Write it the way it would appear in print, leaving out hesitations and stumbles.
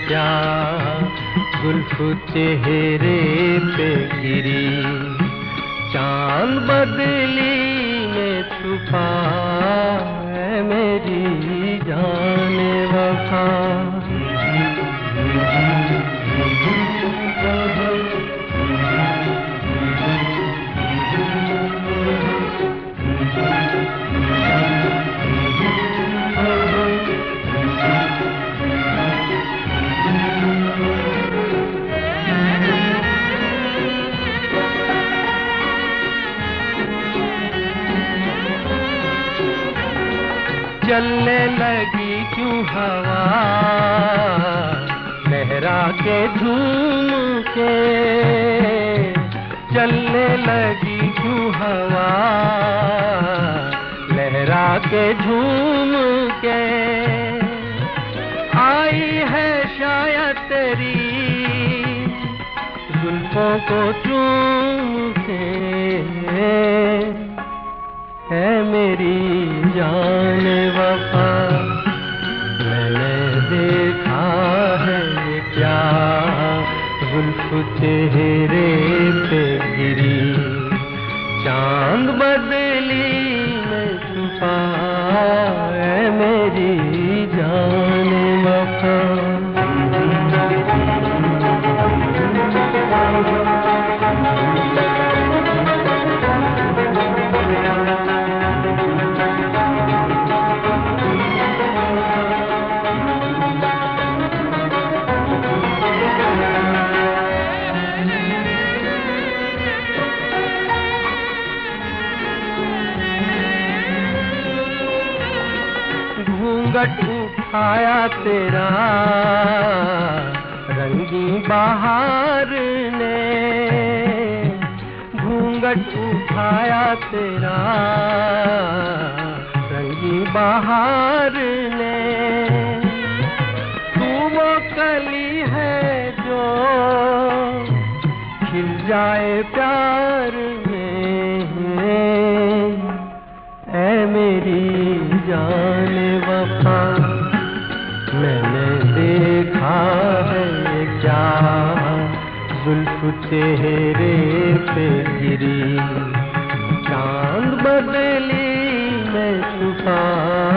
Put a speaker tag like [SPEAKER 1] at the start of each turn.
[SPEAKER 1] क्या जुल्फ चेहरे पे गिरी, चांद बदली में छुपा है मेरी जाने वफा। चलने लगी क्यों हवा लहरा के झूम के, चलने लगी क्यों हवा लहरा के झूम के। आई है शायद तेरी जुल्फों को चूम के, है मेरी जान वफा। मैंने देखा है ये क्या जुल्फ चेहरे पे गिरी, चांद बदली में छुपा है मेरी जान वफा। घूंघट उठाया तेरा रंगी बहार ने, घूंघट उठाया तेरा रंगी बहार ने। तू वो कली है जो खिल जाए प्यार में, ऐ मेरी जान वफा। मैंने देखा है ये क्या जुल्फ चेहरे पे गिरी, चांद बदली में छुपा